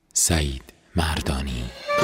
سعید مردانی.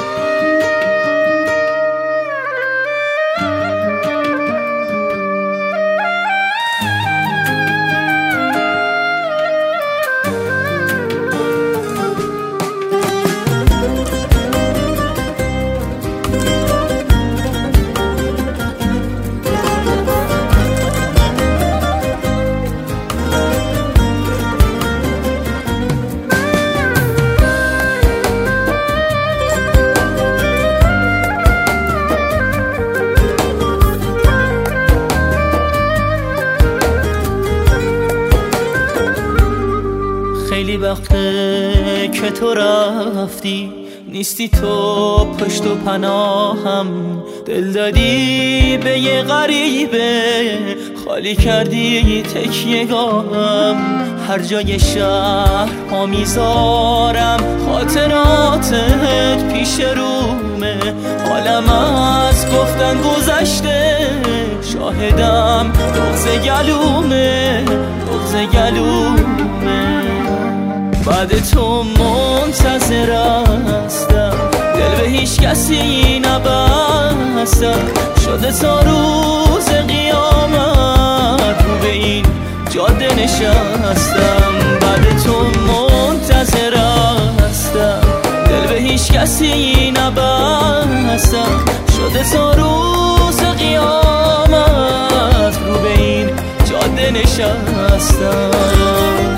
خیلی وقته که تو رفتی، نیستی تو پشت و پناهم. دل دادی به یه غریبه، خالی کردی تکیه‌گاهم. هر جای شهر پا میذارم، خاطراتت پیش رومه. حالم از گفتن گذشته، شاهدم بغض گلومه، بغض گلومه. بعد تو منتظر هستم، دل به هیچ کسی نبستم. شده تا روز قیامت، رو به این جاده نشستم. بعد تو منتظر هستم، دل به هیچ کسی نبستم. شده تا روز قیامت، رو به این جاده نشستم.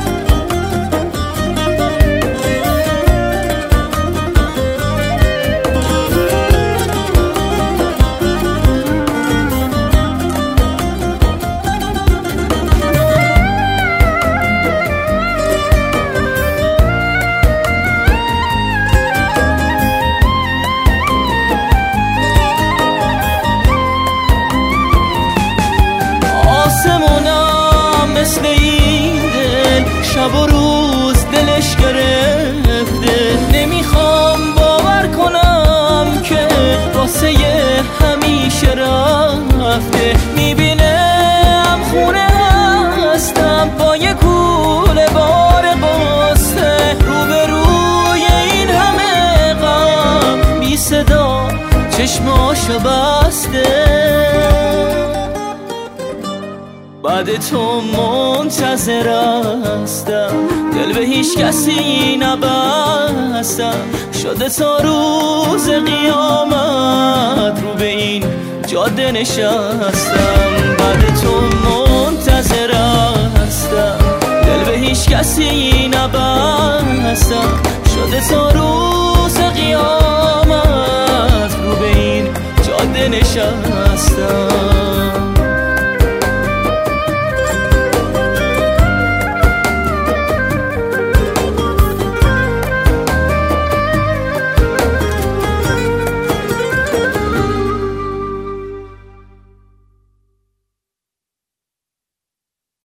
مثل این دل شب و روز دلش گرفته. نمیخوام باور کنم که واسه همیشه رفته. میبینم خونه هستم با یه کوله بار قصه، روبروی این همه غم، بی صدا چشماشو بسته. بعد تو منتظر هستم، دل به هیچ کسی نبستم. شده تا روز قیامت، رو به این جاده نشستم. بعد تو منتظر هستم، دل به هیچ کسی نبستم. شده تا روز قیامت، رو به این جاده نشستم.